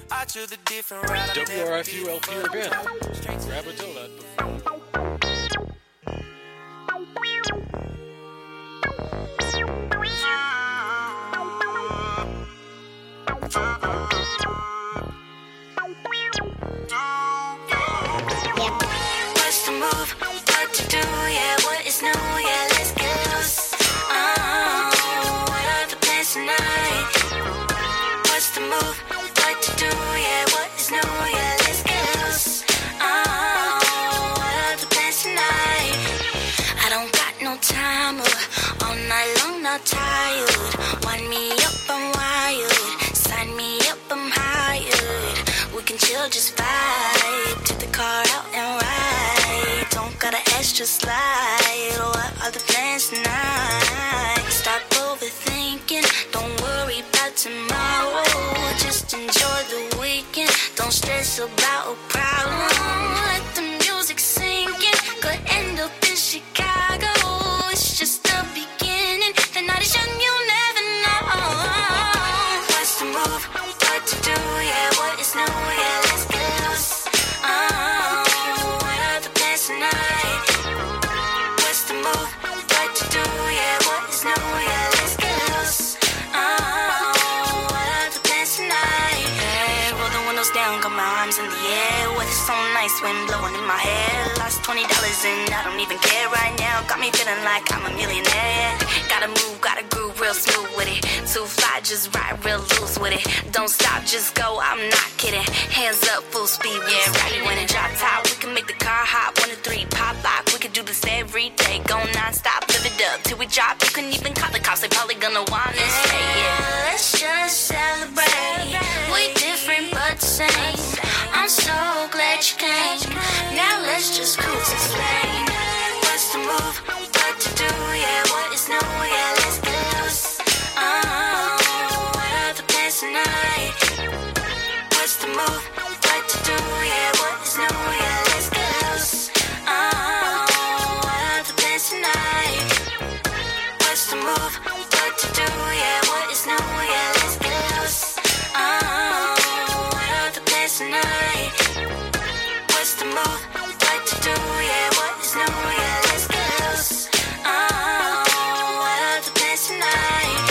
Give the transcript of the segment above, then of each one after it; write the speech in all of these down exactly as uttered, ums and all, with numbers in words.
I took the different route. W R F U L P Urbana. Grab a donut before. What's the move? What to do? Yeah, what is new? Yeah, let's get loose. Oh, what are the plans tonight? What's the move? What to do? Yeah, what is new? Yeah, let's get loose. Oh, what are the plans tonight? I don't got no time, uh, all night long, not tired. Wind me up, I'm wired. Sign me up, I'm hired. We can chill, just vibe. Take the car out and ride. Don't gotta ask, just slide. What are the plans tonight? Stop overthinking. Don't worry about tomorrow. Just enjoy the weekend. Don't stress about a problem. Let the music sink in. Could end up in Chicago. It's just the beginning. The night is young, you never know. What's the move? What to do? Yeah, what is new? Yeah, let's get loose. Oh, what are the plans tonight? What's the move? What to do? Yeah, what is new? Yeah, let's get loose. Oh, what are the plans tonight? Hey, roll the windows down, got my arms in the air. Weather's so nice, wind blowing in my hair. Lost twenty dollars and I don't even care right now. Got me feeling like I'm a millionaire. Gotta move, gotta groove real smooth with it. Too fly, just ride real loose with it. Don't stop, just go, I'm not kidding. Hands up, full speed, yeah, right when it drop top. We can make the car hop, one to three, pop lock. We can do this every day, go non-stop, live it up till we drop. You couldn't even call the cops, they probably gonna want to stay, yeah. Let's just celebrate, we different but the same. I'm so glad you came, now let's just cruise this lane. What's the move, what to do, yeah, what is new, yeah, let's get loose. Oh, what are the plans tonight? What's the move, what to do, yeah, what is new, yeah, let's get loose. Oh, what are the plans tonight? What's the move, what to do, yeah, what is new, yeah, let's get loose. Oh, what are the plans tonight? What's the move, what to do, yeah, what is new, yeah, let's get loose. Oh, what are the plans tonight?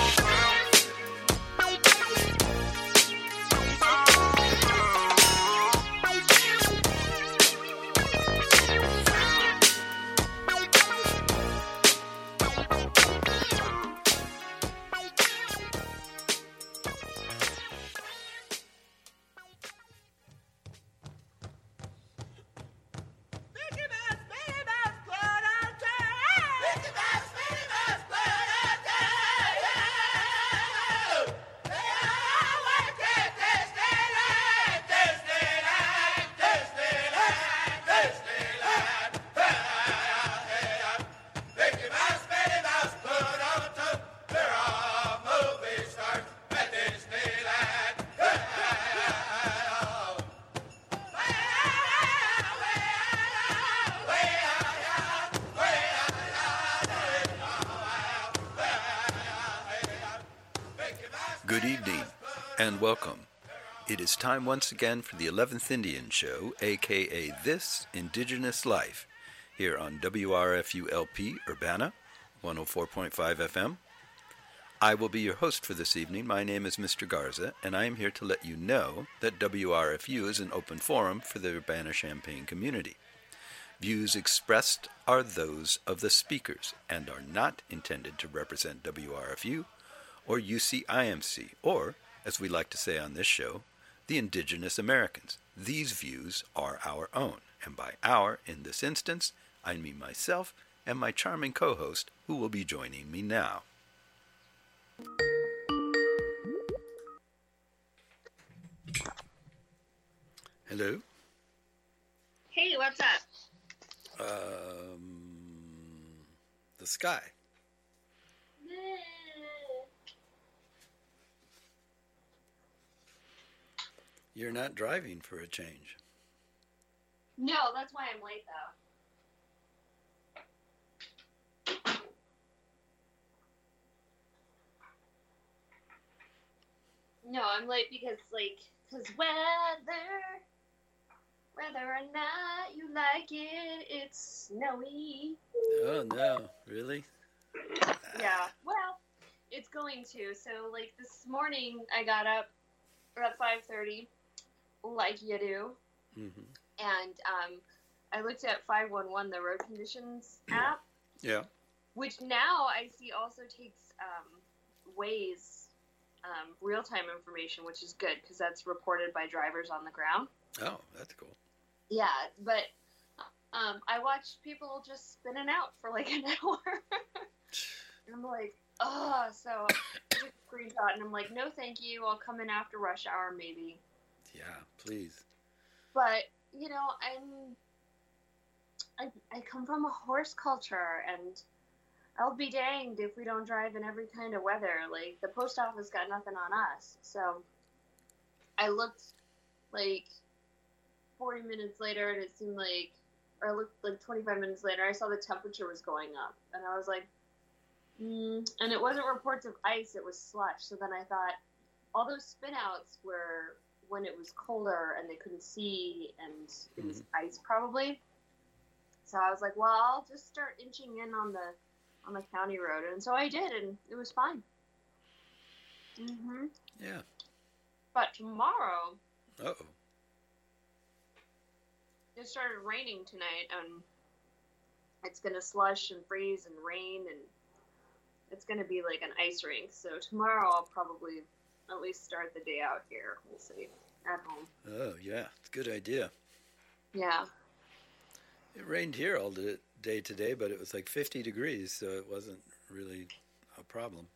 Good evening, and welcome. It is time once again for the eleventh Indian Show, aka This Indigenous Life, here on W R F U L P Urbana, one oh four point five F M. I will be your host for this evening. My name is Mister Garza, and I am here to let you know that W R F U is an open forum for the Urbana-Champaign community. Views expressed are those of the speakers and are not intended to represent W R F U or U C I M C, or, as we like to say on this show, the Indigenous Americans. These views are our own, and by our, in this instance, I mean myself and my charming co-host, who will be joining me now. Hello? Hey, what's up? Um, the sky. You're not driving for a change. No, that's why I'm late, though. No, I'm late because, like, Cause weather, whether or not you like it, it's snowy. Oh no, really? Yeah, well, it's going to. So, like, this morning I got up at five thirty, like you do, Mm-hmm. and um, I looked at five one one, the road conditions app, Yeah. which now I see also takes um, Waze um, real-time information, which is good because that's reported by drivers on the ground. Oh, that's cool. Yeah, but um, I watched people just spinning out for like an hour. And I'm like, oh, so I took a screenshot and I'm like, no, thank you. I'll come in after rush hour, maybe. Yeah, please. But you know, I'm I I come from a horse culture, and I'll be danged if we don't drive in every kind of weather. Like, the post office got nothing on us. So I looked like forty minutes later, and it seemed like, or I looked like twenty-five minutes later, I saw the temperature was going up, and I was like, mm. And it wasn't reports of ice, it was slush. So then I thought, all those spin outs were when it was colder and they couldn't see, and it was Mm-hmm. ice probably. So I was like, well, I'll just start inching in on the on the county road, and so I did, and it was fine. Mhm. Yeah. But tomorrow Uh-oh. it started raining tonight, and it's gonna slush and freeze and rain, and it's gonna be like an ice rink. So tomorrow I'll probably at least start the day out here. We'll see, at home. Oh, yeah. It's a good idea. Yeah. It rained here all the day today, but it was like fifty degrees, so it wasn't really a problem.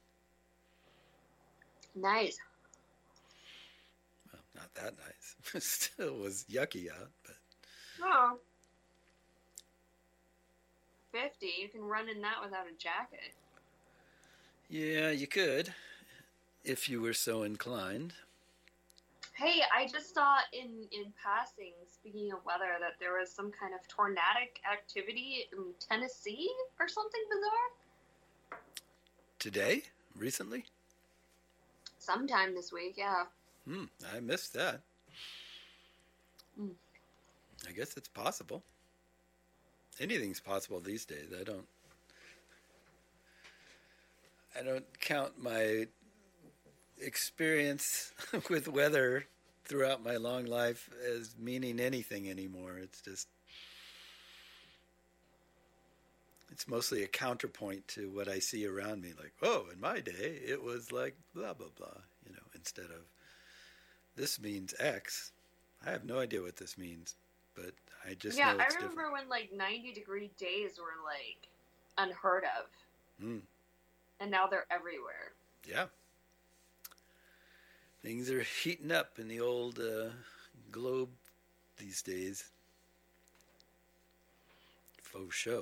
Nice. Well, not that nice. It still was yucky out, but Oh. fifty. You can run in that without a jacket. yeah, you could if you were so inclined. Hey, I just saw in, in passing, speaking of weather, that there was some kind of tornadic activity in Tennessee or something bizarre. Today? Recently? Sometime this week, yeah. Hmm, I missed that. Mm. I guess it's possible. Anything's possible these days. I don't I don't count my experience with weather throughout my long life as meaning anything anymore. It's just it's mostly a counterpoint to what I see around me, like, oh, in my day it was like blah blah blah, you know, instead of this means X. I have no idea what this means, but I just yeah, know I it's remember different. when like ninety degree days were like unheard of. Mm, And now they're everywhere. yeah. Things are heating up in the old uh, globe these days. Faux show.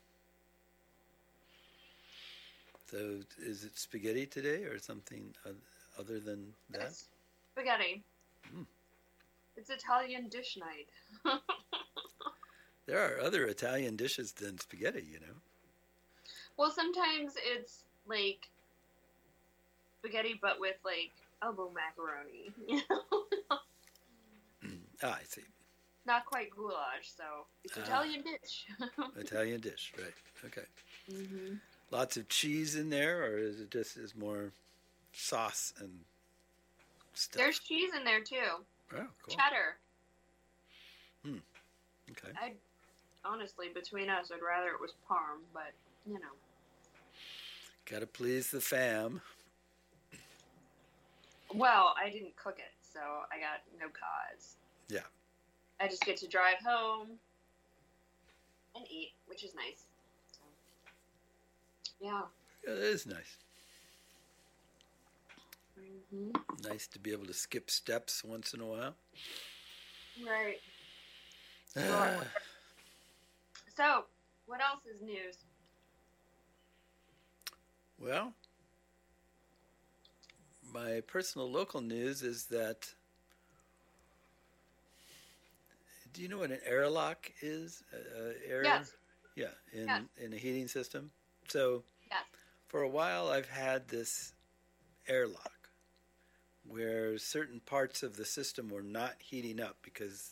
So, is it spaghetti today or something oth- other than that? It's spaghetti. Mm. It's Italian dish night. There are other Italian dishes than spaghetti, you know. Well, sometimes it's like spaghetti, but with like elbow macaroni. You know, Ah, I see. not quite goulash, so it's Ah. Italian dish. Italian dish, right? Okay. hmm Lots of cheese in there, or is it just is more sauce and stuff? There's cheese in there too. Oh, cool. Cheddar. Okay. I honestly, between us, I'd rather it was parm, but you know. Got to please the fam. Well, I didn't cook it, so I got no cause. Yeah. I just get to drive home and eat, which is nice. So, yeah. Yeah, it is nice. hmm Nice to be able to skip steps once in a while. Right. Ah, So, what else is news? well, my personal local news is that. Do you know what an airlock is? Uh, air, Yes. Yeah, in Yes. in a heating system. So Yes. for a while, I've had this airlock, where certain parts of the system were not heating up because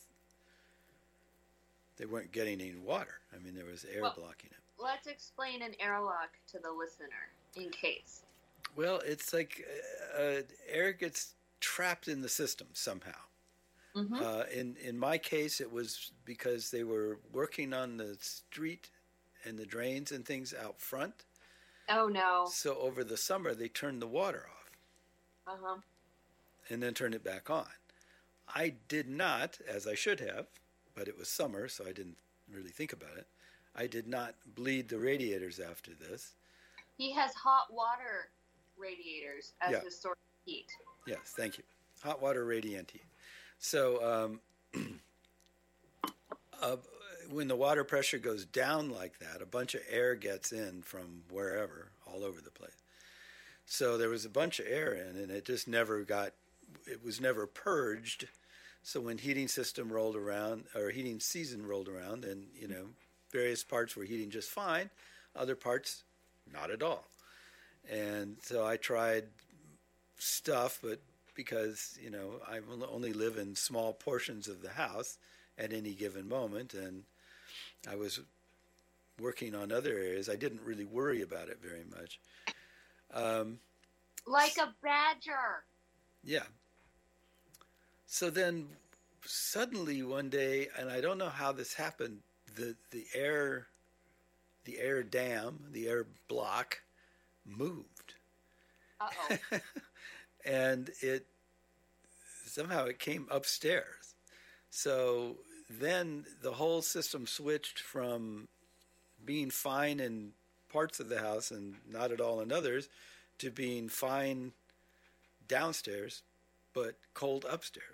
they weren't getting any water. I mean, there was air Well- blocking it. Let's explain an airlock to the listener, in case. Well, it's like uh, uh, air gets trapped in the system somehow. Mm-hmm. Uh, in in my case, it was because they were working on the street and the drains and things out front. Oh, no. So over the summer, they turned the water off Uh-huh. and then turned it back on. I did not, as I should have, but it was summer, so I didn't really think about it. I did not bleed the radiators after this. He has hot water radiators as Yeah. his source of heat. Yes, thank you. Hot water radiant heat. So um, uh, when the water pressure goes down like that, a bunch of air gets in from wherever, all over the place. So there was a bunch of air in, and it just never got, it was never purged. So when heating system rolled around, or heating season rolled around, and, you know, various parts were heating just fine, other parts not at all. And so I tried stuff, but because, you know, I only live in small portions of the house at any given moment, and I was working on other areas, I didn't really worry about it very much. Um, Like a badger. yeah. So then suddenly one day, and I don't know how this happened, the, the air, the air dam, the air block moved. Uh-oh. And it somehow it came upstairs. So then the whole system switched from being fine in parts of the house and not at all in others to being fine downstairs but cold upstairs.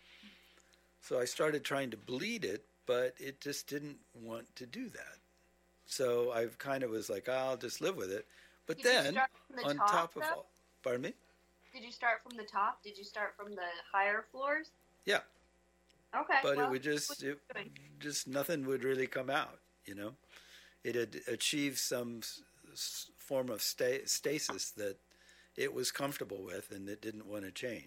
So I started trying to bleed it, but it just didn't want to do that. So I kind of was like, oh, I'll just live with it. But Did you then start from the on top, top of though? all, pardon me? Did you start from the top? Did you start from the higher floors? Yeah. Okay. But well, it would just, what it, you doing? just nothing would really come out, you know. It had achieved some s- s- form of sta- stasis that it was comfortable with, and it didn't want to change.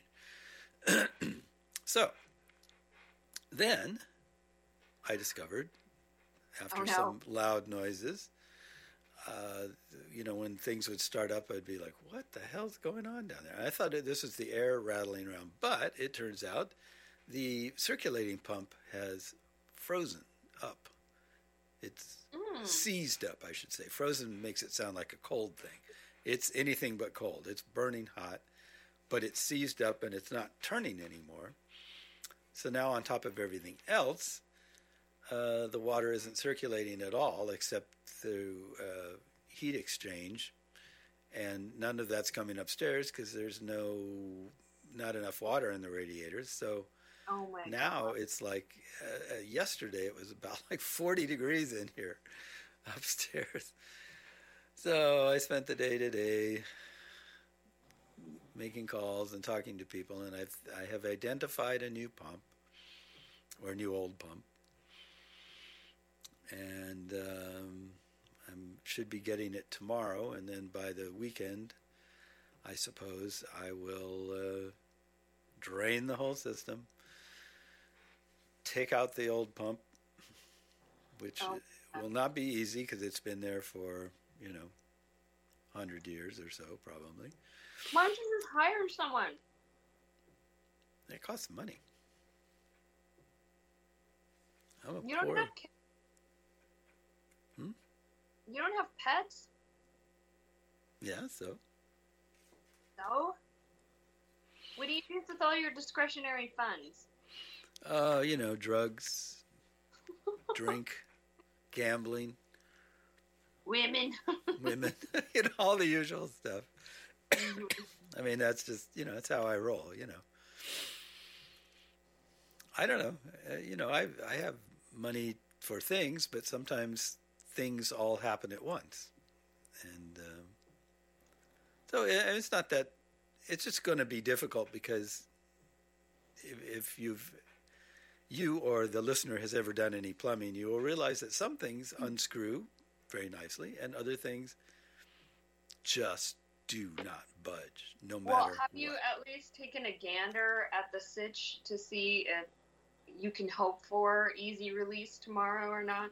So then I discovered, after Oh, no. some loud noises, uh, you know, when things would start up, I'd be like, what the hell's going on down there? I thought that this was the air rattling around, but it turns out the circulating pump has frozen up. It's Mm. seized up, I should say. Frozen makes it sound like a cold thing. It's anything but cold. It's burning hot, but it's seized up and it's not turning anymore. So now on top of everything else, uh, the water isn't circulating at all except through uh, heat exchange, and none of that's coming upstairs because there's no not enough water in the radiators. So Oh my now God. it's like uh, uh, yesterday it was about like forty degrees in here upstairs. So I spent the day today making calls and talking to people, and I've I have identified a new pump or a new old pump, and um, I should be getting it tomorrow, and then by the weekend, I suppose I will uh, drain the whole system, take out the old pump, which Oh. will not be easy because it's been there for, you know, one hundred years or so, probably. Why don't you just hire someone? It costs money. I'm a You don't poor... have kids. Hmm? You don't have pets? Yeah, so... No. What do you do with all your discretionary funds? Uh, you know, drugs, drink, gambling, Women. women, you know, all the usual stuff. I mean, that's just, you know, that's how I roll, you know. I don't know. Uh, you know, I I have money for things, but sometimes things all happen at once. And um, so it, it's not that, it's just going to be difficult because if, if you've, you or the listener has ever done any plumbing, you will realize that some things unscrew very nicely and other things just do not budge, no matter Well, have what. you at least taken a gander at the sitch to see if you can hope for easy release tomorrow or not?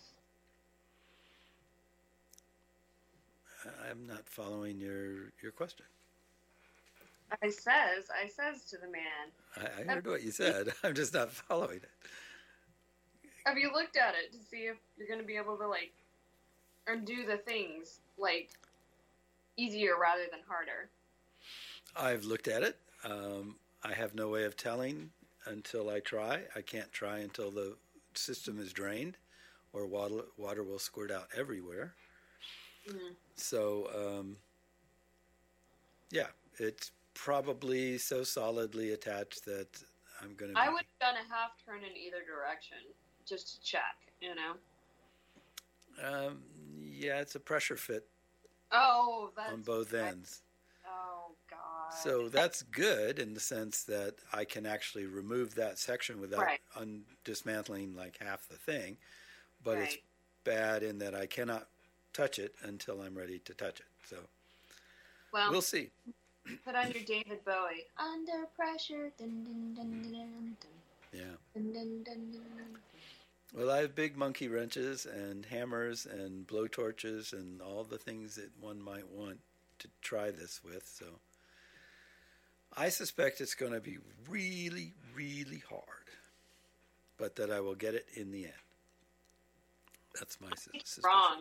I'm not following your your question. I says, I says to the man, I, I heard what you said. I'm just not following it. have you looked at it to see if you're going to be able to, like, undo the things, like, easier rather than harder? I've looked at it. Um, I have no way of telling until I try. I can't try until the system is drained or water, water will squirt out everywhere. Mm. So, um, yeah, it's probably so solidly attached that I'm going to be... I would have done a half turn in either direction just to check, you know? Um, yeah, it's a pressure fit Oh, that's... on both ends. Oh, God. So that's good in the sense that I can actually remove that section without Right. un- dismantling like half the thing. But it's Right. bad in that I cannot touch it until I'm ready to touch it. So Well, we'll see. put on your David Bowie. Under pressure. Dun, dun, dun, dun, dun, dun, Yeah. dun, dun, dun, dun. Well, I have big monkey wrenches and hammers and blowtorches and all the things that one might want to try this with. So I suspect it's going to be really, really hard, but that I will get it in the end. That's my sus- suspicion. Wrong.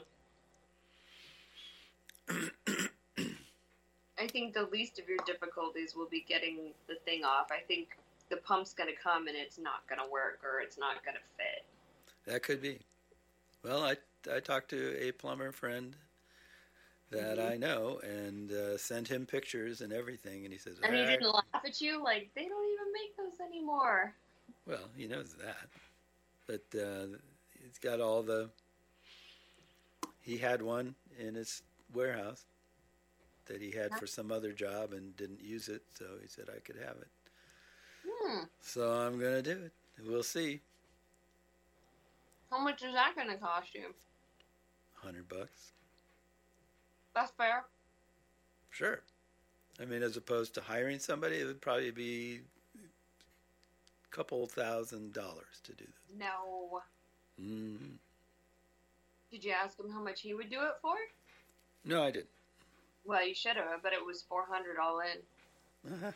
I think the least of your difficulties will be getting the thing off. I think the pump's going to come and it's not going to work or it's not going to fit. That could be. Well, I, I talked to a plumber friend that Mhm. I know and uh, sent him pictures and everything, and he says, And he "Ah, didn't laugh at you like, they don't even make those anymore. well, he knows that. But uh, he's got all the... He had one in his warehouse that he had for some other job and didn't use it, so he said I could have it. Hmm. So I'm going to do it. We'll see. How much is that going to cost you? Hundred bucks. That's fair. Sure. I mean, as opposed to hiring somebody, it would probably be a couple thousand dollars to do this. No. Mm-hmm. Did you ask him how much he would do it for? No, I didn't. Well, you should have, but it was four hundred all in. Nah,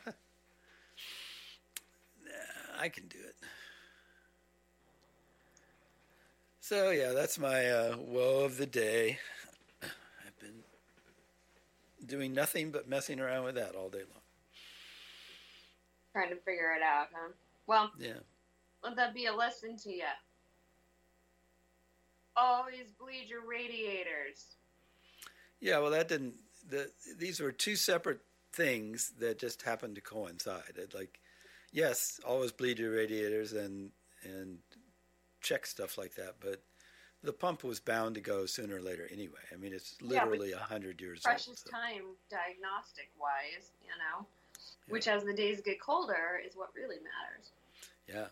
I can do it. So, yeah, that's my uh, woe of the day. I've been doing nothing but messing around with that all day long. Trying to figure it out, huh? Well, Yeah. let that be a lesson to you. Always bleed your radiators. Yeah, well, that didn't... The, these were two separate things that just happened to coincide. It, like, yes, always bleed your radiators and and check stuff like that, but the pump was bound to go sooner or later anyway. I mean, it's Yeah, but literally a hundred years Precious old. so- time diagnostic-wise, you know, which as the days get colder is what really matters. Yeah.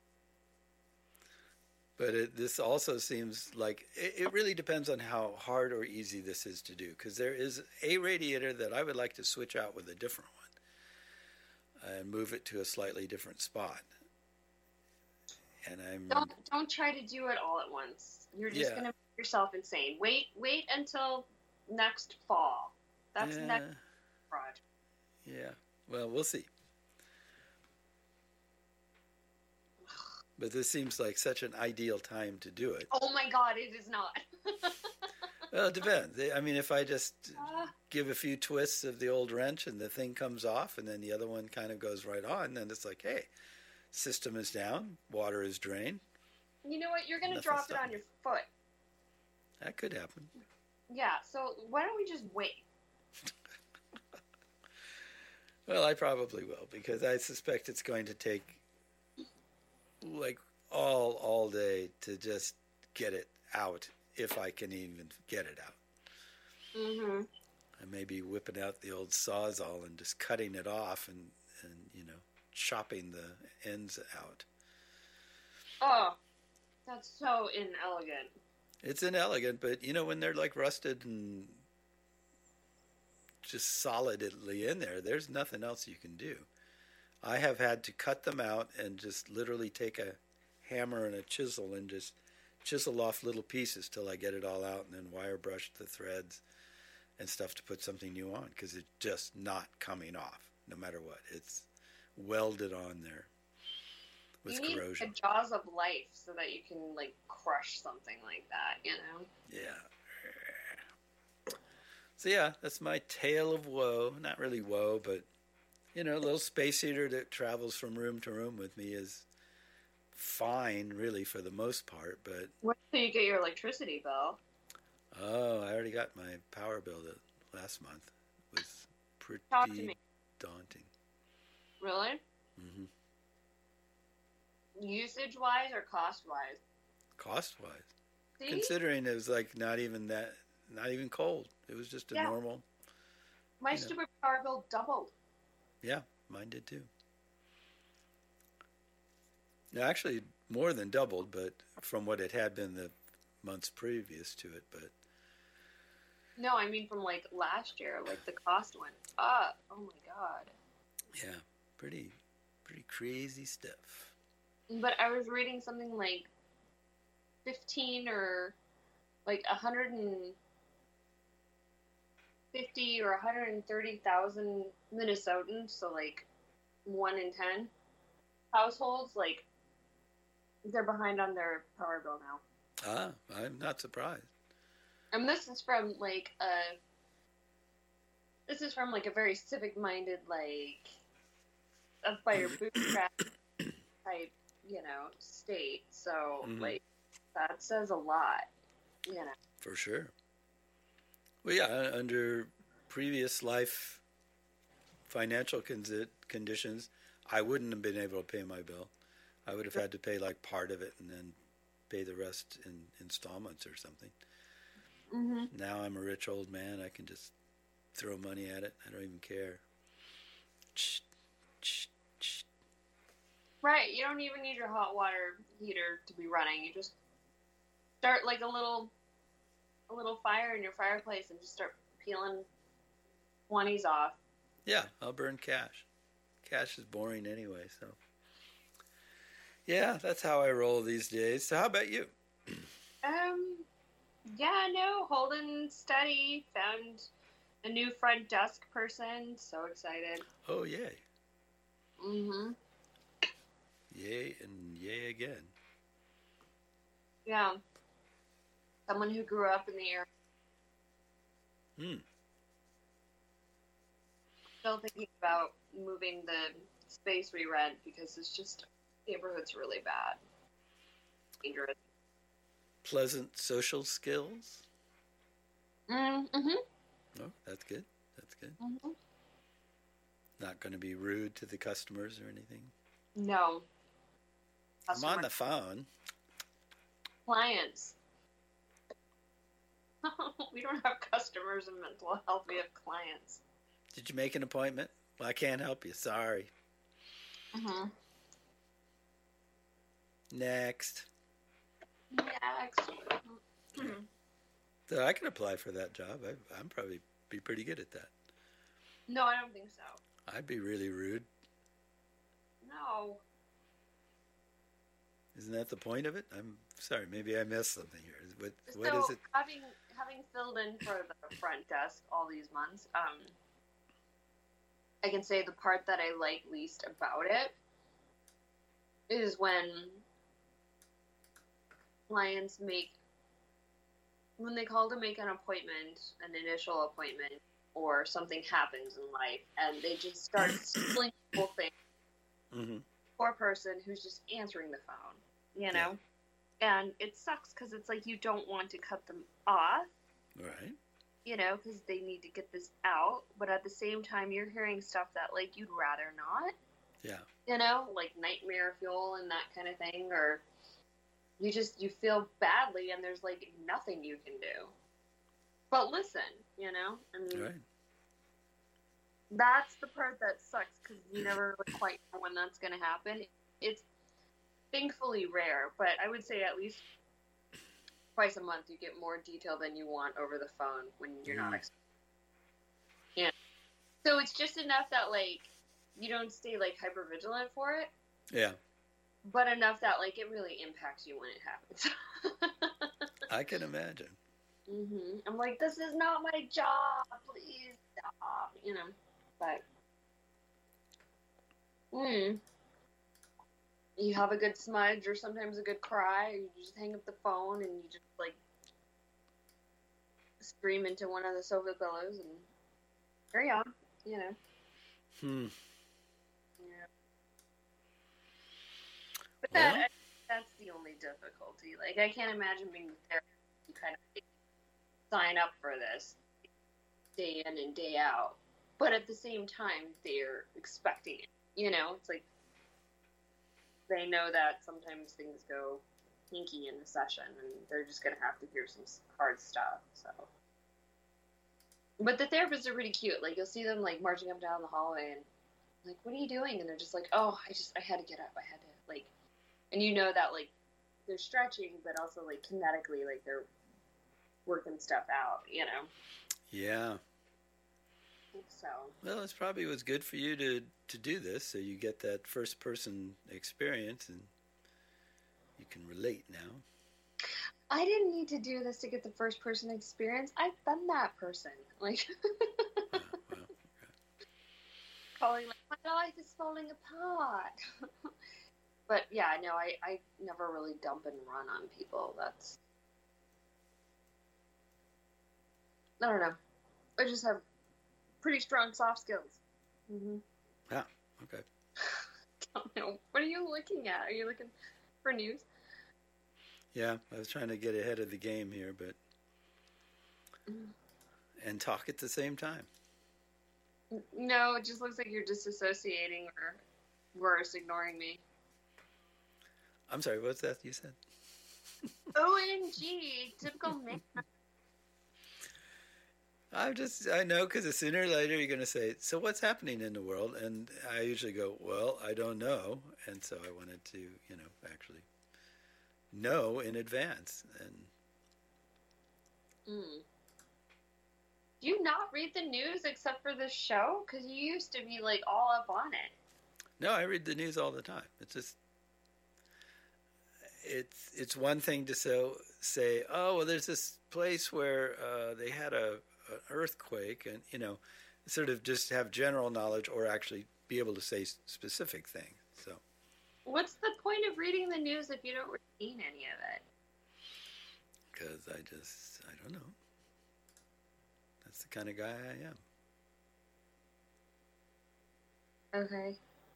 But it, this also seems like it, it really depends on how hard or easy this is to do, because there is a radiator that I would like to switch out with a different one and move it to a slightly different spot. And I'm Don't don't try to do it all at once. You're just Yeah. gonna make yourself insane. Wait wait until next fall. That's yeah, next project. yeah. Well, we'll see. But this seems like such an ideal time to do it. Oh my God, it is not. Well, it depends. I mean, if I just Ah, give a few twists of the old wrench and the thing comes off and then the other one kind of goes right on, then it's like, hey, system is down, water is drained. you know what? You're gonna Nothing drop it stopping on your foot. That could happen. Yeah. So why don't we just wait? Well, I probably will, because I suspect it's going to take like all all day to just get it out, if I can even get it out. Mm-hmm. I may be whipping out the old Sawzall and just cutting it off and, and you know, chopping the ends out. Oh, that's so inelegant. It's inelegant, but you know, when they're like rusted and just solidly in there. There's nothing else you can do. I have had to cut them out and just literally take a hammer and a chisel and just chisel off little pieces till I get it all out, and then wire brush the threads and stuff to put something new on, because it's just not coming off no matter what. It's welded on there with you need corrosion. the jaws of life so that you can like crush something like that, you know? Yeah. So yeah, that's my tale of woe. Not really woe, but you know, a little space heater that travels from room to room with me is fine, really, for the most part. But when do you get your electricity bill? Oh, I already got my power bill that last month. It was pretty Talk to me. daunting. Really? Mm-hmm. Usage-wise or cost-wise? Cost-wise. See? Considering it was like not even that, not even cold. It was just a Yeah. normal. My you know. stupid power bill doubled. Yeah, mine did too. No, actually, more than doubled, but from what it had been the months previous to it. But No, I mean from like last year, like the cost went up. Oh my god. yeah, pretty, pretty crazy stuff. But I was reading something like fifteen or like a hundred and fifty or a hundred and thirty thousand Minnesotans, so like one in ten households, like they're behind on their power bill now. Ah, I'm not surprised. And this is from like a this is from like a very civic minded, like up by your bootstrap type, you know, state. So Mhm. like that says a lot, you know. For sure. Well, yeah, under previous life financial con- conditions, I wouldn't have been able to pay my bill. I would have had to pay like part of it and then pay the rest in installments or something. Mm-hmm. Now I'm a rich old man. I can just throw money at it. I don't even care. Right, you don't even need your hot water heater to be running. You just start like a little a little fire in your fireplace and just start peeling twenties off. Yeah, I'll burn cash. Cash is boring anyway, so. Yeah, that's how I roll these days. So how about you? Um, yeah, no, holding steady. Found a new front desk person. So excited. Oh, yay. Mm-hmm. Yay and yay again. Yeah. Someone who grew up in the area. Hmm. Still thinking about moving the space we rent because it's just neighborhood's really bad. Dangerous. Pleasant social skills? Mm-hmm. Oh, that's good. That's good. Mm-hmm. Not going to be rude to the customers or anything? No. I'm on the phone. Clients. We don't have customers in mental health. We have clients. Did you make an appointment? Well, I can't help you. Sorry. Mm-hmm. Next. Next. Mm-hmm. So I can apply for that job. I, I'm probably be pretty good at that. No, I don't think so. I'd be really rude. No. Isn't that the point of it? I'm sorry. Maybe I missed something here. What, what so is it? having having filled in for the front desk all these months, um, I can say the part that I like least about it is when clients make when they call to make an appointment, an initial appointment, or something happens in life, and they just start spilling the whole thing. Mm-hmm. Poor person who's just answering the phone, you know? Yeah. And it sucks because it's like you don't want to cut them off, Right. you know, because they need to get this out. But at the same time, you're hearing stuff that, like, you'd rather not, Yeah. you know, like nightmare fuel and that kind of thing. Or you just, you feel badly and there's, like, nothing you can do. But listen, you know? I mean, Right. that's the part that sucks because you never really quite know when that's going to happen. It's thankfully rare, but I would say at least twice a month you get more detail than you want over the phone when you're Mm. not expecting. Yeah. So it's just enough that, like, you don't stay, like, hyper vigilant for it, Yeah, but enough that, like, it really impacts you when it happens. I can imagine. hmm I'm like, this is not my job. Please stop. You know, but mm, you have a good smudge or sometimes a good cry, or you just hang up the phone and you just like scream into one of the sofa pillows and carry on. You know. Hmm. Yeah. But Well, that that's the only difficulty. Like, I can't imagine being there. You kind of like, sign up for this day in and day out, but at the same time they're expecting it. You know, it's like they know that sometimes things go hinky in the session, and they're just gonna have to hear some hard stuff. So, but the therapists are pretty cute. Like, you'll see them like marching up and down the hallway, and like, "What are you doing?" And they're just like, "Oh, I just I had to get up. I had to like," and you know that like they're stretching, but also like kinetically, like they're working stuff out. You know. yeah. So. Well, it's probably was good for you to, to do this, so you get that first person experience, and you can relate now. I didn't need to do this to get the first person experience. I've been that person. Like, Yeah, well, okay. calling like, my life is falling apart. But yeah, no, I, I never really dump and run on people. That's, I don't know. I just have pretty strong soft skills. Mm-hmm. Yeah, okay. Don't know. What are you looking at? Are you looking for news? Yeah, I was trying to get ahead of the game here, but and talk at the same time. No, it just looks like you're disassociating or worse, ignoring me. I'm sorry, what's that you said? O M G, typical man. I just, I know, because sooner or later you're going to say, so what's happening in the world? And I usually go, well, I don't know. And so I wanted to, you know, actually know in advance. And Mm. Do you not read the news except for this show? Because you used to be like all up on it. no, I read the news all the time. It's just, it's it's one thing to so say, oh, well, there's this place where uh, they had a an earthquake, and you know, sort of just have general knowledge or actually be able to say specific things. So, What's the point of reading the news if you don't retain any of it? because I just, I don't know. That's the kind of guy I am. Okay.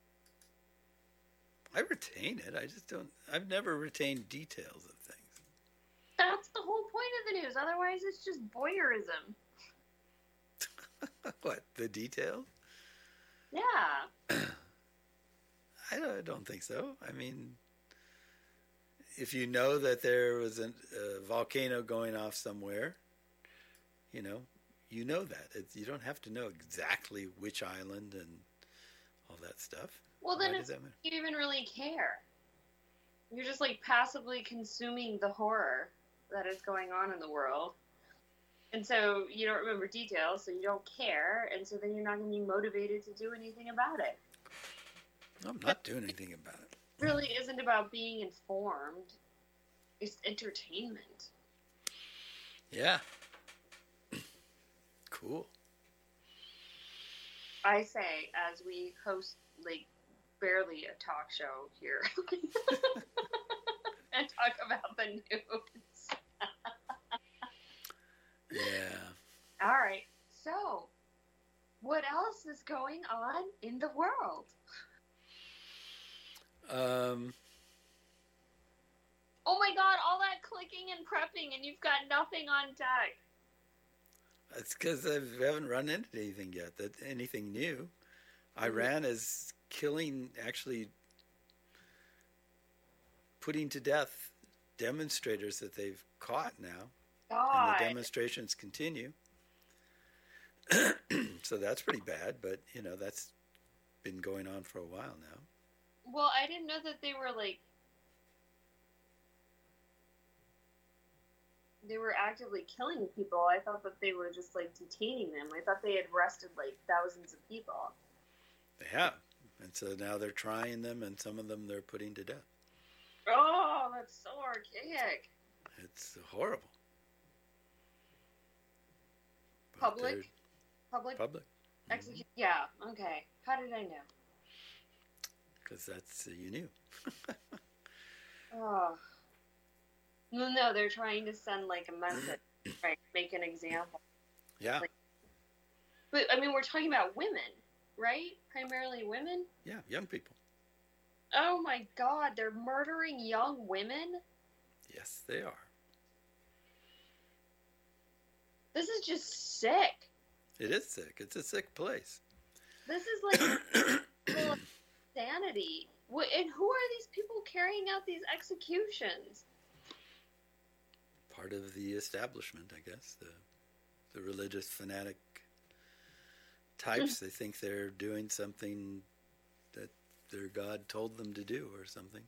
I retain it. I just don't. I've never retained details of things. That's the whole point of the news. Otherwise, it's just voyeurism. What, the details? Yeah. I don't, I don't think so. I mean, if you know that there was a, a volcano going off somewhere, you know, you know that. It's, you don't have to know exactly which island and all that stuff. Well, then Why it's, does that matter? you even really care. You're just like passively consuming the horror that is going on in the world. And so you don't remember details, so you don't care, and so then you're not going to be motivated to do anything about it. I'm not doing anything about it. It really isn't about being informed. It's entertainment. Yeah. Cool. I say, as we host, like, barely a talk show here, and talk about the news. Yeah. All right, so, what else is going on in the world? Um, Oh my god, all that clicking and prepping, and you've got nothing on deck. it's because I haven't run into anything yet. That anything new. Iran is killing, actually putting to death demonstrators that they've caught now, God. and the demonstrations continue. So that's pretty bad, but you know that's been going on for a while now. Well, I didn't know that they were, like, they were actively killing people. I thought that they were just like detaining them. I thought they had arrested like thousands of people. They have. And so now they're trying them, and some of them they're putting to death. Oh, that's so archaic. It's horrible. But Public? they're- Public? Public. Execution? Yeah, okay. How did I know? Because that's, uh, you knew. Oh. No, no, they're trying to send like a message, right? Make an example. Yeah. Like- But, I mean, we're talking about women, right? Primarily women? Yeah, young people. Oh my god, they're murdering young women? Yes, they are. This is just sick. It is sick. It's a sick place. This is like full of insanity. What, and who are these people carrying out these executions? Part of the establishment, I guess. The the religious fanatic types. They think they're doing something that their God told them to do or something.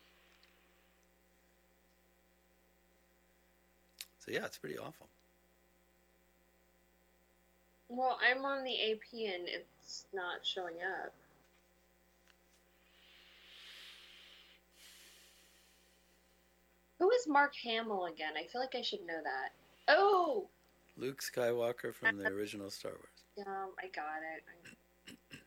So yeah, it's pretty awful. Well, I'm on the A P and it's not showing up. Who is Mark Hamill again? I feel like I should know that. Oh! Luke Skywalker from the original Star Wars. Um, I got it.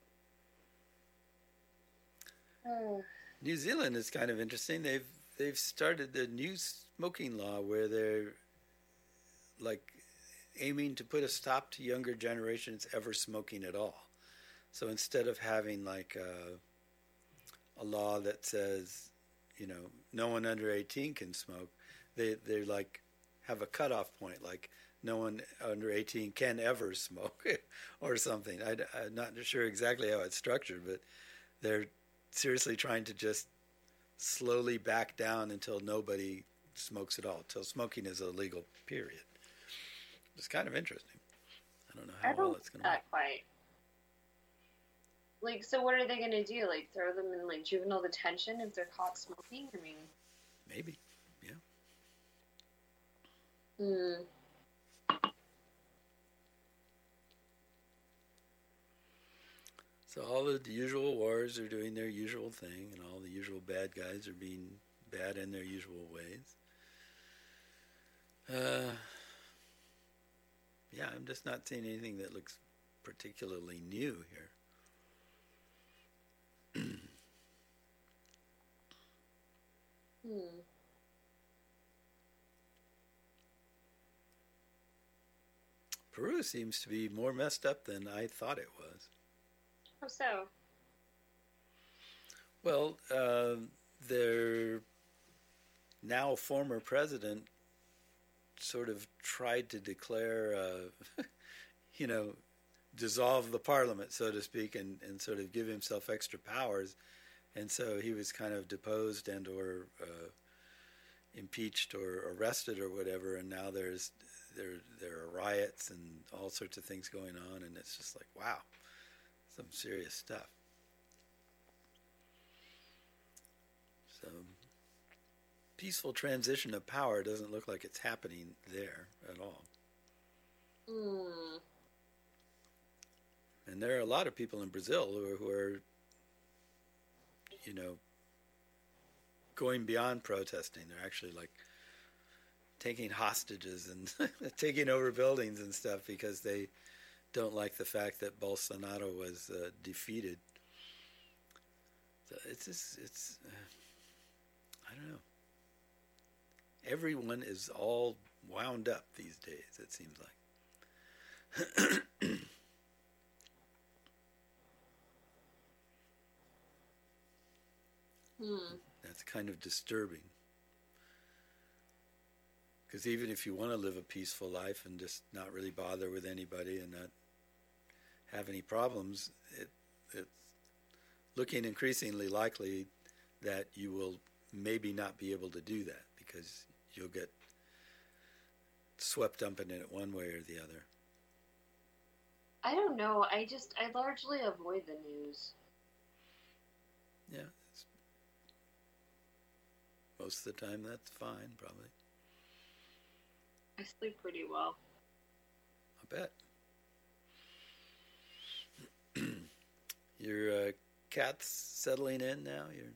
Oh. New Zealand is kind of interesting. They've they've started the new smoking law where they're like aiming to put a stop to younger generations ever smoking at all. So instead of having like a, a law that says, you know, no one under eighteen can smoke, they they like have a cutoff point, like no one under eighteen can ever smoke or something. I, I'm not sure exactly how it's structured, but they're seriously trying to just slowly back down until nobody smokes at all, until smoking is illegal, period. It's kind of interesting. I don't know how I don't well it's going to that work. quite. Like, so what are they going to do? Like, throw them in, like, juvenile detention if they're caught smoking? I mean... Maybe, yeah. Hmm. So all of the usual wars are doing their usual thing, and all the usual bad guys are being bad in their usual ways. Uh, yeah, I'm just not seeing anything that looks particularly new here. Hmm. Peru seems to be more messed up than I thought it was. How so? Well, uh, their now former president sort of tried to declare, uh, you know, dissolve the parliament, so to speak, and, and sort of give himself extra powers. And so he was kind of deposed and or uh, impeached or arrested or whatever. And now there's there there are riots and all sorts of things going on, and it's just like, wow, some serious stuff. So peaceful transition of power doesn't look like it's happening there at all. Hmm. And there are a lot of people in Brazil who are, who are you know, going beyond protesting. They're actually like taking hostages and taking over buildings and stuff because they don't like the fact that Bolsonaro was uh, defeated. So it's just, it's, uh, I don't know. Everyone is all wound up these days, it seems like. Hmm. That's kind of disturbing. Because even if you want to live a peaceful life and just not really bother with anybody and not have any problems, it, it's looking increasingly likely that you will maybe not be able to do that because you'll get swept up in it one way or the other. I don't know. I just, I largely avoid the news. Yeah. It's, most of the time that's fine, probably. I sleep pretty well. I bet. Your uh, cat's settling in now? Your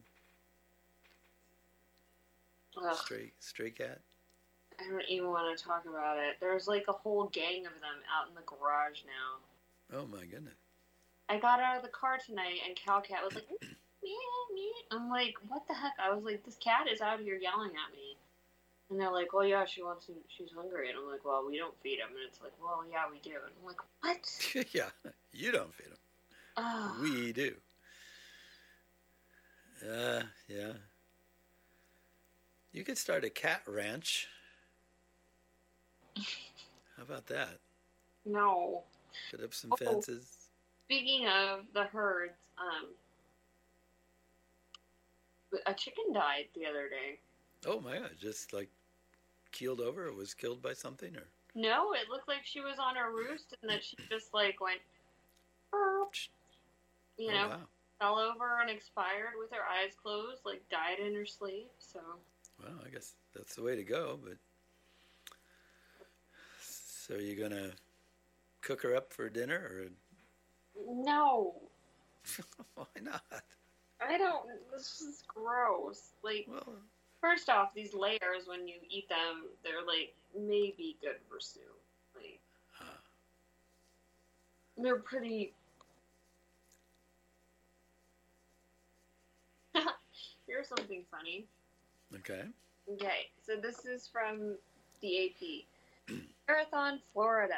Ugh, stray stray cat? I don't even want to talk about it. There's like a whole gang of them out in the garage now. Oh my goodness. I got out of the car tonight and Cow Cat was like, meow, meow. I'm like, what the heck? I was like, this cat is out here yelling at me. And they're like, well, yeah, she wants to, she's hungry. And I'm like, well, we don't feed them. And it's like, well, yeah, we do. And I'm like, what? Yeah, you don't feed them. Oh. We do. Uh, yeah. You could start a cat ranch. How about that? No. Put up some Oh. fences. Speaking of the herds, um, a chicken died the other day. Oh my God! Just like keeled over, or was killed by something, or No, it looked like she was on her roost and that she just like went, "Burp," you oh, know, wow. fell over and expired with her eyes closed, like died in her sleep. So Well, I guess that's the way to go. But so you're gonna cook her up for dinner, or no, why not? I don't. This is gross. Like, Well, first off, these layers when you eat them, they're like maybe good for soup. Like, uh, they're pretty. Here's something funny. okay. Okay, so this is from the A P. Marathon, Florida.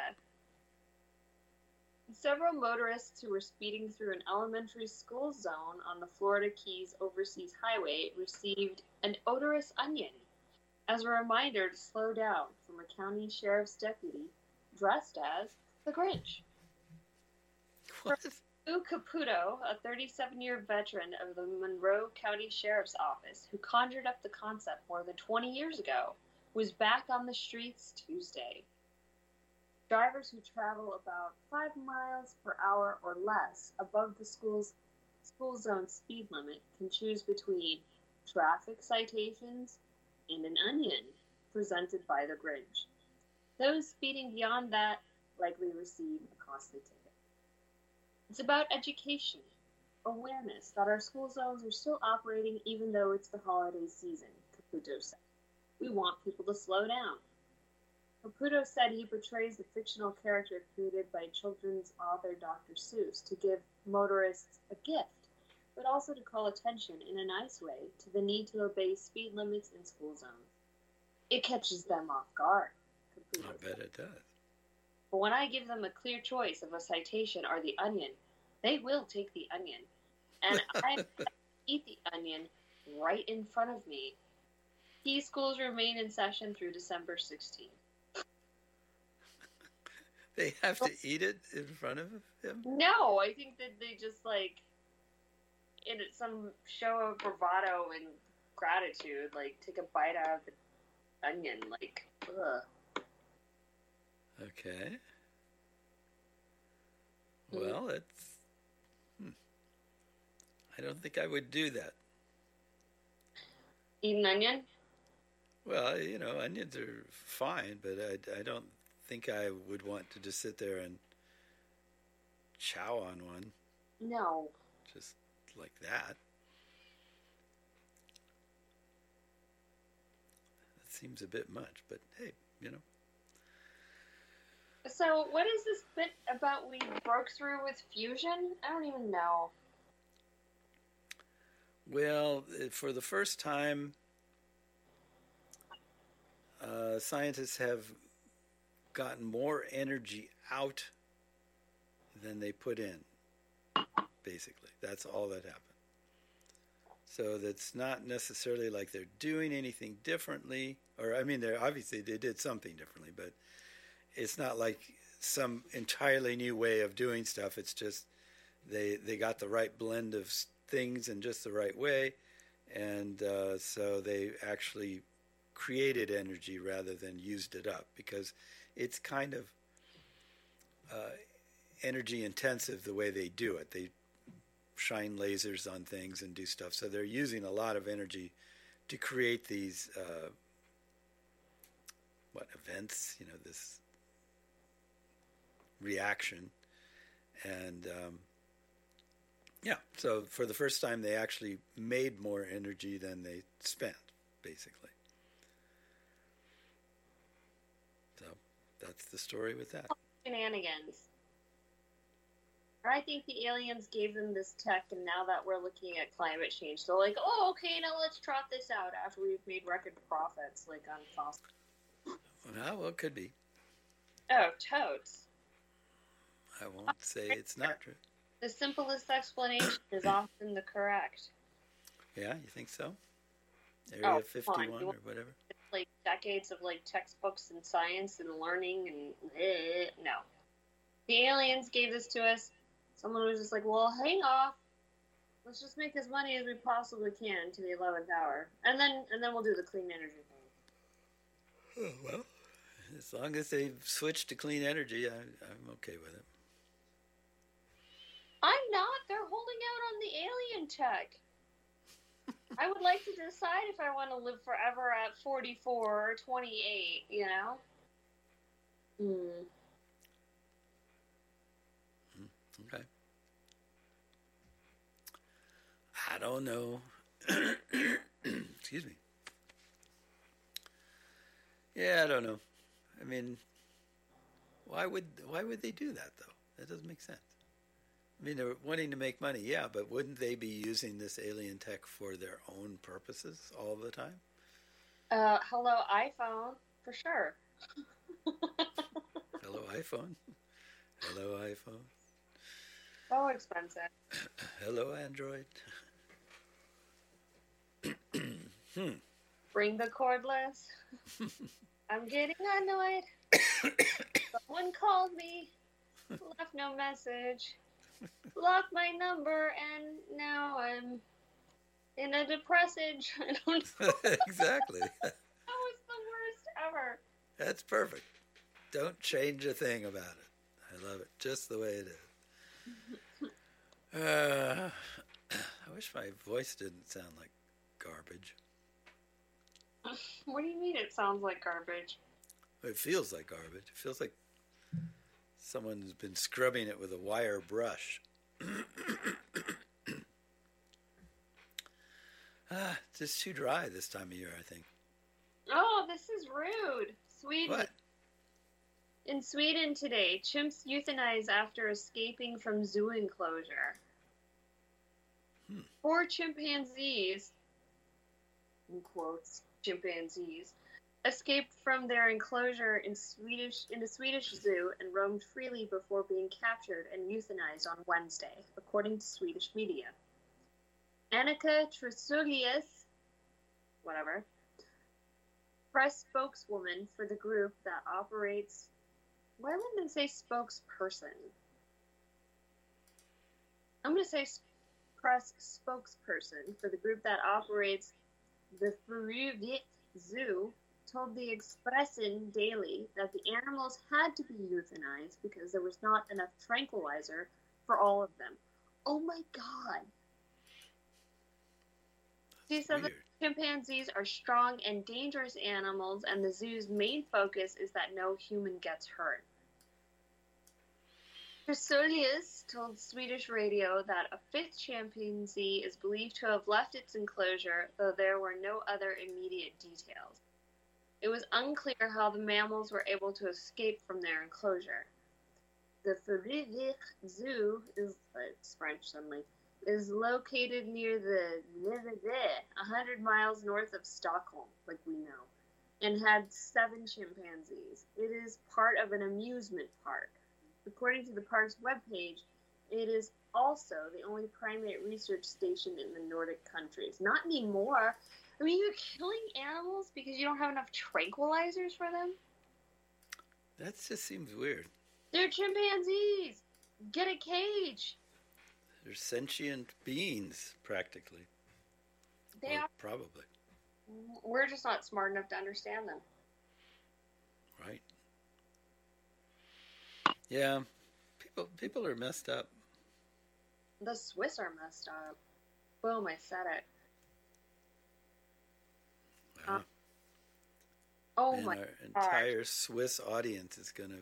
Several motorists who were speeding through an elementary school zone on the Florida Keys Overseas Highway received an odorous onion as a reminder to slow down from a county sheriff's deputy dressed as the Grinch. What? Lou Caputo, a thirty-seven-year veteran of the Monroe County Sheriff's Office who conjured up the concept more than twenty years ago, was back on the streets Tuesday. Drivers who travel about five miles per hour or less above the school's school zone speed limit can choose between traffic citations and an onion presented by the Grinch. Those speeding beyond that likely receive a costly ticket. It's about education, awareness that our school zones are still operating even though it's the holiday season, Caputo said. We want people to slow down. Caputo said he portrays the fictional character created by children's author Doctor Seuss to give motorists a gift, but also to call attention in a nice way to the need to obey speed limits in school zones. It catches them off guard, Caputo I said. bet it does. But when I give them a clear choice of a citation or the onion, they will take the onion. And I eat the onion right in front of me. Key schools remain in session through December sixteenth. They have to eat it in front of him? No, I think that they just like, in some show of bravado and gratitude, like take a bite out of the onion, like, ugh. Okay. Well, it's. Hmm. I don't think I would do that. Eat an onion? Well, you know, onions are fine, but I, I don't think I would want to just sit there and chow on one No. just like that. That seems a bit much, but hey, you know. So, what is this bit about we broke through with fusion? I don't even know. Well, for the first time, uh, scientists have gotten more energy out than they put in, basically. That's all that happened. So that's not necessarily like they're doing anything differently, or I mean, they're obviously they did something differently, but it's not like some entirely new way of doing stuff. It's just they they got the right blend of things in just the right way, and uh, so they actually created energy rather than used it up, because it's kind of uh, energy intensive the way they do it. They shine lasers on things and do stuff, so they're using a lot of energy to create these uh, what events, you know, this reaction. And um, yeah, so for the first time, they actually made more energy than they spent, basically. So that's the story with that. Shenanigans. Or I think the aliens gave them this tech, and now that we're looking at climate change, they're like, oh, okay, now let's trot this out after we've made record profits, like on fossil. Well, well, it could be. Oh, totes. I won't say it's not true. The simplest explanation is often the correct. Yeah, you think so? Area Oh, fifty-one fine. or whatever? It's like decades of like textbooks and science and learning and eh, no. The aliens gave this to us. Someone was just like, well, hang off. Let's just make as money as we possibly can to the eleventh hour. And then and then we'll do the clean energy thing. Oh, well, as long as they switch to clean energy, I, I'm okay with it. I'm not. They're holding out on the alien tech. I would like to decide if I want to live forever at forty-four or twenty-eight, you know? Hmm. Okay. I don't know. Excuse me. Yeah, I don't know. I mean, why would why would they do that though? That doesn't make sense. I mean, they're wanting to make money, yeah, but wouldn't they be using this alien tech for their own purposes all the time? Uh, hello, iPhone, for sure. Hello, iPhone. Hello, iPhone. So expensive. Hello, Android. hmm. Bring the cordless. I'm getting annoyed. Someone called me, left no message, blocked my number, and now I'm in a depressage. I don't know. Exactly. That was the worst ever. That's perfect. Don't change a thing about it. I love it just the way it is. Uh, I wish my voice didn't sound like garbage. What do you mean it sounds like garbage? It feels like garbage. It feels like someone's been scrubbing it with a wire brush. ah, it's just too dry this time of year, I think. Oh, this is rude. Sweden. What? In Sweden today, chimps euthanized after escaping from zoo enclosure. Hmm. Four chimpanzees, in quotes, chimpanzees, escaped from their enclosure in Swedish in a Swedish zoo and roamed freely before being captured and euthanized on Wednesday, according to Swedish media. Annika Trusulius, whatever, press spokeswoman for the group that operates. Why wouldn't they say spokesperson? I'm going to say press spokesperson for the group that operates the Furuvik Zoo told the Expressen Daily that the animals had to be euthanized because there was not enough tranquilizer for all of them. Oh my god. She said that chimpanzees are strong and dangerous animals, and the zoo's main focus is that no human gets hurt. Trusselius told Swedish radio that a fifth chimpanzee is believed to have left its enclosure, though there were no other immediate details. It was unclear how the mammals were able to escape from their enclosure. The Furuvik Zoo is, it's French suddenly, is located near the one hundred miles north of Stockholm, like we know, and had seven chimpanzees. It is part of an amusement park. According to the park's webpage, it is also the only primate research station in the Nordic countries. Not anymore. I mean, you're killing animals because you don't have enough tranquilizers for them? That just seems weird. They're chimpanzees! Get a cage! They're sentient beings, practically. They or are. Probably. We're just not smart enough to understand them. Right. Yeah. People people are messed up. The Swiss are messed up. Boom, I said it. Uh, Um, Oh And my our gosh. entire Swiss audience is going to...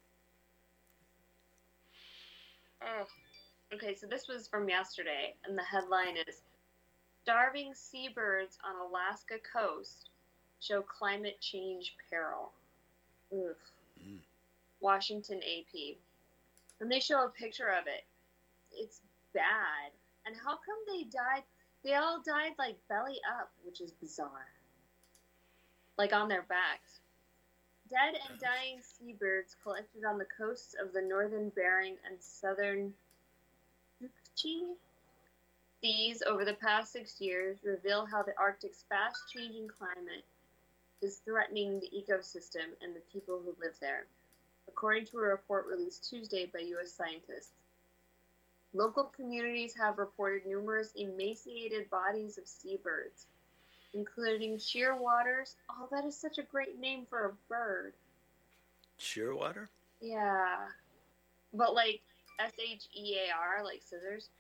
Oh. Okay, so this was from yesterday, and the headline is Starving Seabirds on Alaska Coast Show Climate Change Peril. Oof. Mm. Washington A P. And they show a picture of it. It's bad. And how come they died? They all died like belly up, which is bizarre. Like on their backs. Dead and dying seabirds collected on the coasts of the northern Bering and southern Chukchi seas over the past six years reveal how the Arctic's fast-changing climate is threatening the ecosystem and the people who live there, according to a report released Tuesday by U S scientists. Local communities have reported numerous emaciated bodies of seabirds, including shearwaters. Oh, that is such a great name for a bird. Shearwater? Yeah. But like S H E A R, like scissors.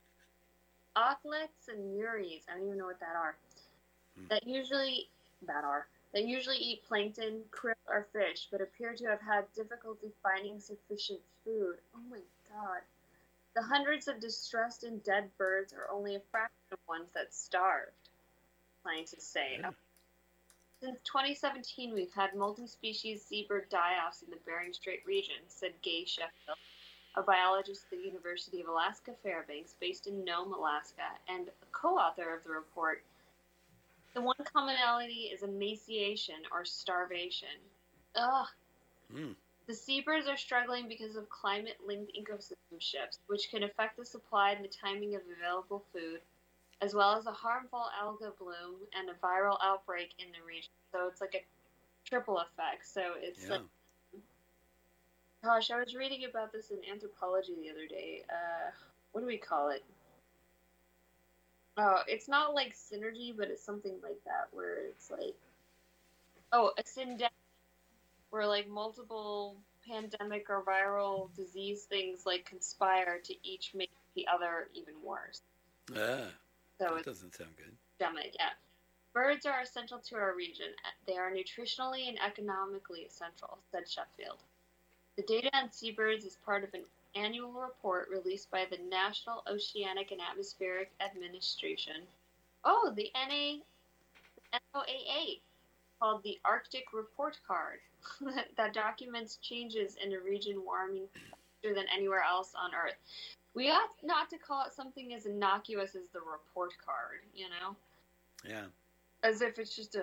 Auklets and muries, I don't even know what that are. Hmm. That usually, that are, that usually eat plankton, krill, or fish, but appear to have had difficulty finding sufficient food. Oh my god. The hundreds of distressed and dead birds are only a fraction of ones that starved, scientists say. Yeah. Since twenty seventeen, we've had multi-species seabird die-offs in the Bering Strait region, said Gay Sheffield, a biologist at the University of Alaska Fairbanks, based in Nome, Alaska, and a co-author of the report. The one commonality is emaciation or starvation. Ugh. Mm. The seabirds are struggling because of climate-linked ecosystem shifts, which can affect the supply and the timing of available food, as well as a harmful alga bloom and a viral outbreak in the region. So it's like a triple effect. So it's yeah. like, gosh, I was reading about this in anthropology the other day. Uh, what do we call it? Oh, it's not like synergy, but it's something like that, where it's like, oh, a syndemic, where like multiple pandemic or viral disease things like conspire to each make the other even worse. Ah, so that doesn't sound good. Systemic, yeah. Birds are essential to our region. They are nutritionally and economically essential, said Sheffield. The data on seabirds is part of an annual report released by the National Oceanic and Atmospheric Administration. Oh, the N A N O A A, called the Arctic Report Card, that documents changes in a region warming faster than anywhere else on Earth. We ought not to call it something as innocuous as the report card, you know? Yeah. As if it's just a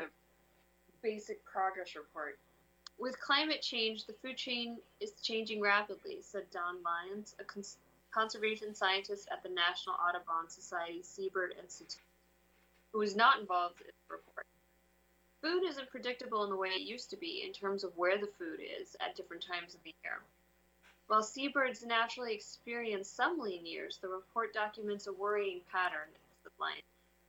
basic progress report. With climate change, the food chain is changing rapidly, said Don Lyons, a cons- conservation scientist at the National Audubon Society Seabird Institute, who was not involved in the report. Food isn't predictable in the way it used to be in terms of where the food is at different times of the year. While seabirds naturally experience some lean years, the report documents a worrying pattern, said Lyons.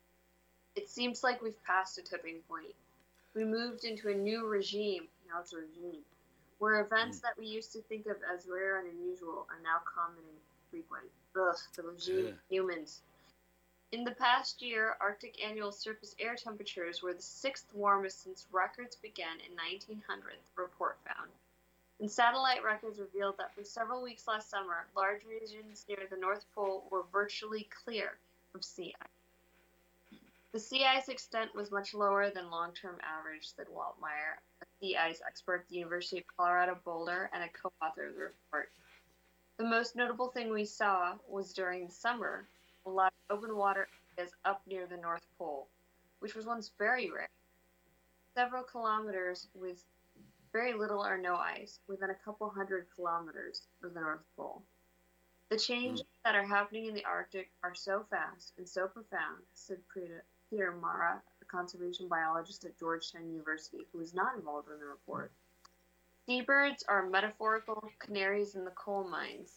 It seems like we've passed a tipping point. We moved into a new regime, now it's a regime, where events mm. that we used to think of as rare and unusual are now common and frequent. Ugh, the regime yeah. of humans. In the past year, Arctic annual surface air temperatures were the sixth warmest since records began in nineteen hundred, the report found. And satellite records revealed that for several weeks last summer, large regions near the North Pole were virtually clear of sea ice. The sea ice extent was much lower than long-term average, said Walt Meyer, a sea ice expert at the University of Colorado Boulder and a co-author of the report. The most notable thing we saw was during the summer, a lot of open water areas up near the North Pole, which was once very rare. Several kilometers with very little or no ice, within a couple hundred kilometers of the North Pole. The changes mm. that are happening in the Arctic are so fast and so profound, said Peter Mara, a conservation biologist at Georgetown University, who was not involved in the report. Seabirds are metaphorical canaries in the coal mines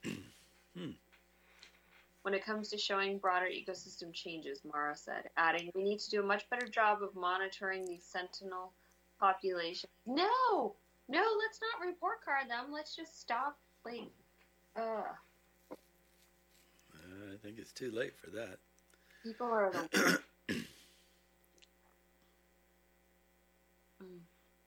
hmm. when it comes to showing broader ecosystem changes, Mara said, adding, we need to do a much better job of monitoring these sentinel population. No, no, let's not report card them. Let's just stop. Like, uh. uh I think it's too late for that. People are the. mm.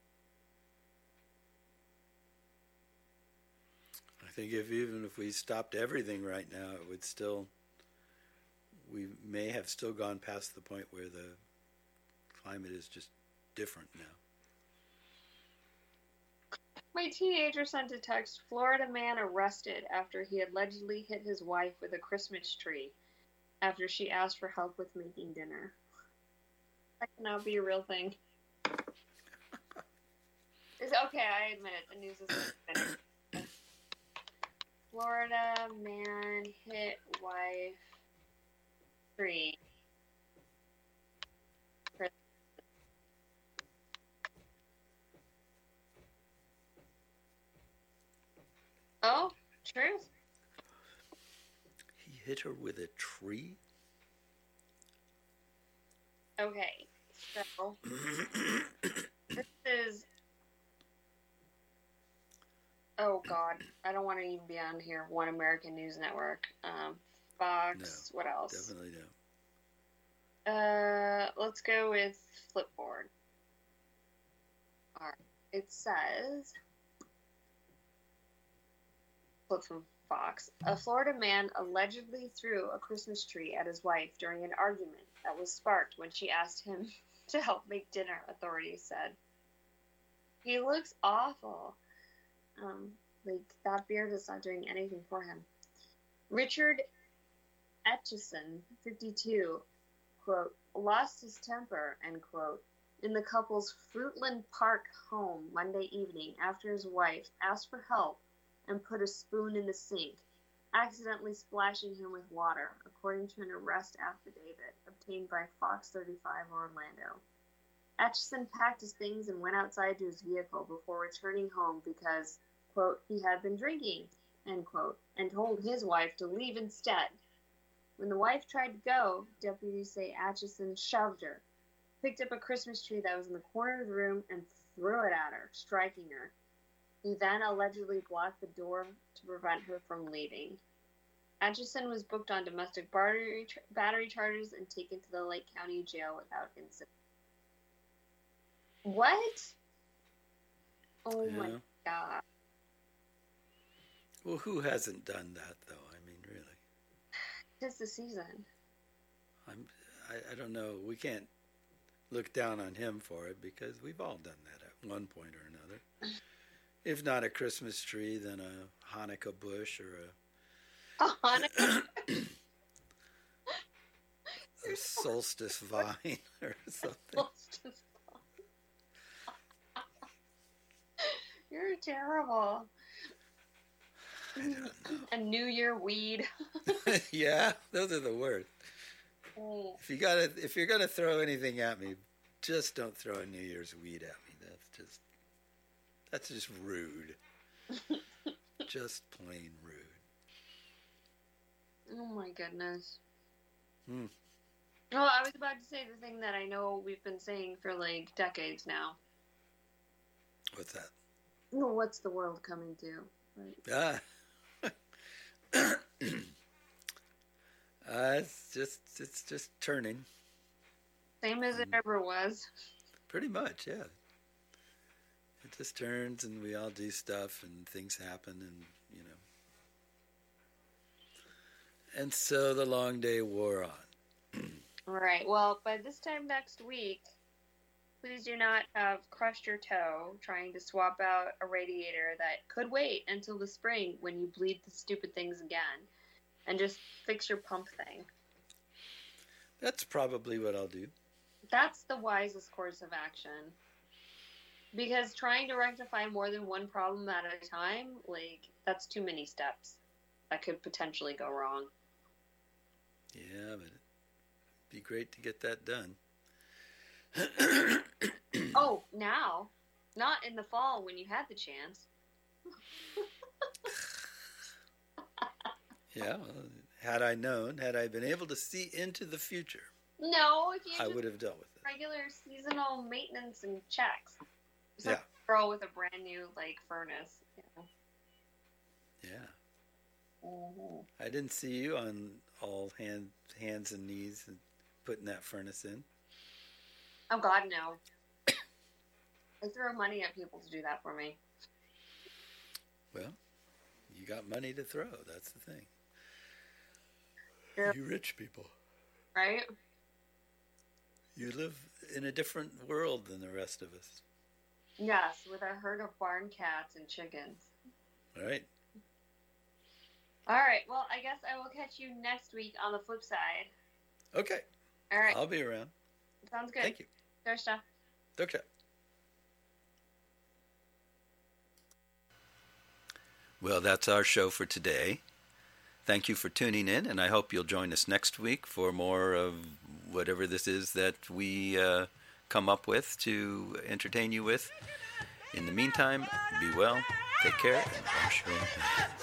think if even if we stopped everything right now, it would still, we may have still gone past the point where the climate is just different now. My teenager sent a text, Florida man arrested after he allegedly hit his wife with a Christmas tree after she asked for help with making dinner. That cannot be a real thing. It's, okay, I admit it. The news is finished. Florida man hit wife tree. Oh, truth. He hit her with a tree? Okay, so this is. Oh God, I don't want to even be on here. One American News Network, um, Fox. No, what else? Definitely no. Uh, let's go with Flipboard. All right, it says. Flip from Fox. A Florida man allegedly threw a Christmas tree at his wife during an argument that was sparked when she asked him to help make dinner, authorities said. He looks awful. Um, like, that beard is not doing anything for him. Richard Etchison, fifty-two, quote, lost his temper, end quote, in the couple's Fruitland Park home Monday evening after his wife asked for help and put a spoon in the sink, accidentally splashing him with water, according to an arrest affidavit obtained by Fox thirty-five Orlando. Etchison packed his things and went outside to his vehicle before returning home because, quote, he had been drinking, end quote, and told his wife to leave instead. When the wife tried to go, deputies say Atchison shoved her, picked up a Christmas tree that was in the corner of the room, and threw it at her, striking her. He then allegedly blocked the door to prevent her from leaving. Atchison was booked on domestic battery, battery charges and taken to the Lake County Jail without incident. What? Oh Yeah. my God. Well, who hasn't done that, though? I mean, really. Tis the season. I'm, I, I don't know. We can't look down on him for it because we've all done that at one point or another. If not a Christmas tree, then a Hanukkah bush or a, A Hanukkah? a solstice vine or something. Solstice. You're terrible. I don't know. A New Year weed. Yeah, those are the worst. Oh. If you gotta, if you're gonna throw anything at me, just don't throw a New Year's weed at me. That's just, that's just rude. Just plain rude. Oh my goodness. Hmm. Well, I was about to say the thing that I know we've been saying for like decades now. What's that? Well, what's the world coming to? Right. Ah. uh, it's just, it's just turning. Same as it ever was. Pretty much, yeah. It just turns, and we all do stuff, and things happen, and you know. And so the long day wore on. All right. Well, by this time next week, please do not have crushed your toe trying to swap out a radiator that could wait until the spring when you bleed the stupid things again, and just fix your pump thing. That's probably what I'll do. That's the wisest course of action. Because trying to rectify more than one problem at a time, like, that's too many steps. That could potentially go wrong. Yeah, but it'd be great to get that done. Oh, now. Not in the fall when you had the chance. Yeah, well, had I known, had I been able to see into the future, No, if you I just would have dealt with it. regular seasonal maintenance and checks. It's Yeah. like a girl with a brand new, like, furnace. You know? Yeah. Mm-hmm. I didn't see you on all hand, hands and knees and putting that furnace in. Oh, God, no. I throw money at people to do that for me. Well, You got money to throw. That's the thing. Yeah. You rich people. Right? You live in a different world than the rest of us. Yes, with a herd of barn cats and chickens. Right? All right. Well, I guess I will catch you next week on the flip side. Okay. All right. I'll be around. Sounds good. Thank you. Dorsha. Okay. Well, that's our show for today. Thank you for tuning in, and I hope you'll join us next week for more of whatever this is that we uh, come up with to entertain you with. In the meantime, be well, take care, and wash your hands.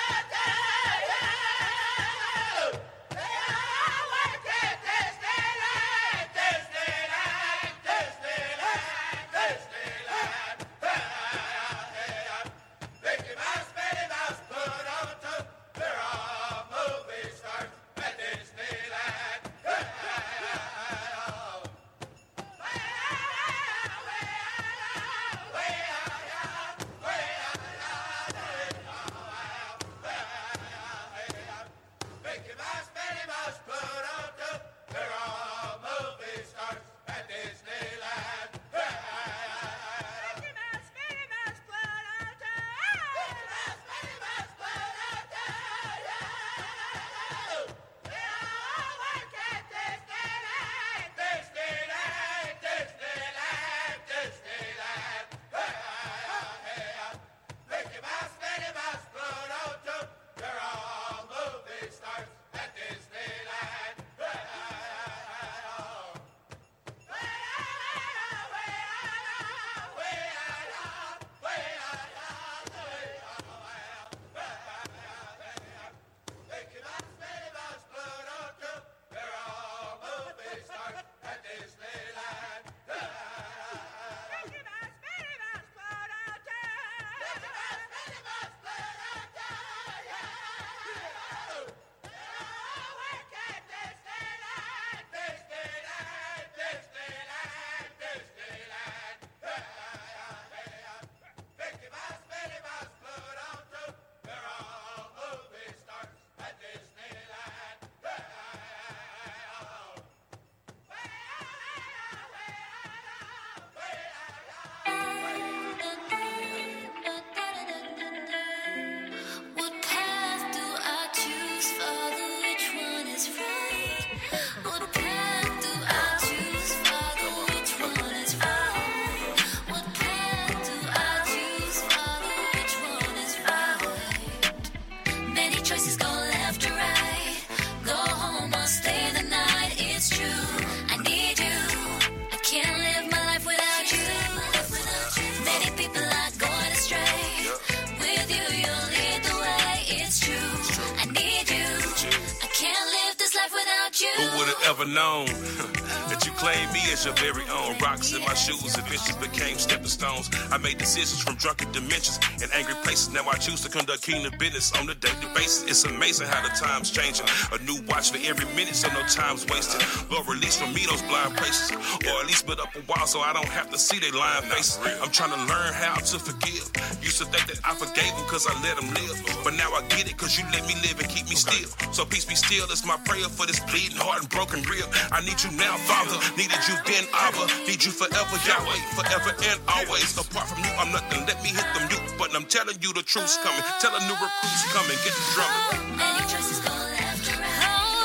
Ever known that you claim me as your very own. Rocks in my shoes eventually became stepping stones. I made decisions from drunken dimensions and angry places. Now I choose to conduct kingdom business on a daily basis. It's amazing how the time's changing. A new watch for every minute, so no time's wasted. Lord, release from me those blind places, or at least put up a wall so I don't have to see their lying faces. I'm trying to learn how to forgive. Used to think that I forgave them cause I let them live, but now I get it cause you let me live and keep me still. So peace be still, it's my prayer for this bleeding heart and broken rib. I need you now, Father. Needed you then, Abba. Need you forever, Yahweh. Forever and always. Apart from you, I'm nothing. Let me hit them you. But I'm telling you the truth's coming. Tell a new recruits coming. Get the drumming. Many choices go left to right.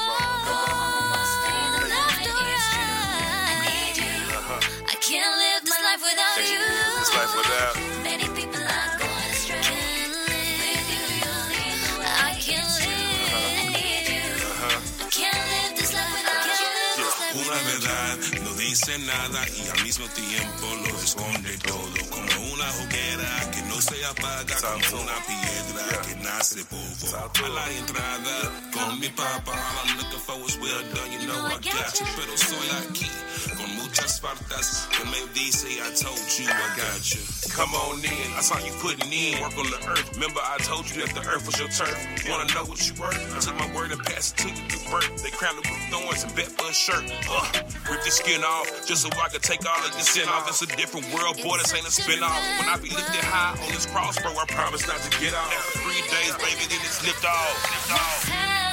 Go home, stay the night. It's true. I need you. I can't live this life without you. This life without. Many people are going astray. With you, you'll lead the way. I can't live. I need you. I can't live this life without you. Una verdad no dice nada y al mismo tiempo lo esconde todo, como una hoguera que no se apaga, como una piedra que nace polvo. A la entrada con mi papá, all I'm looking for is well done, you know I got you, pero soy aquí con mucho testify that that's what made these say I told you I got you. Come on in, I saw you putting in work on the earth. Remember I told you that the earth was your turf. Wanna know what you worth? I took my word and passed it to you through birth. They crowned it with thorns and bet for a shirt. Uh, rip your skin off just so I could take all of your sin off. It's a different world, boy, this ain't a spin-off. When I be lifted high on this cross, bro, I promise not to get off. After three days, baby, then it's lift off. Lift off.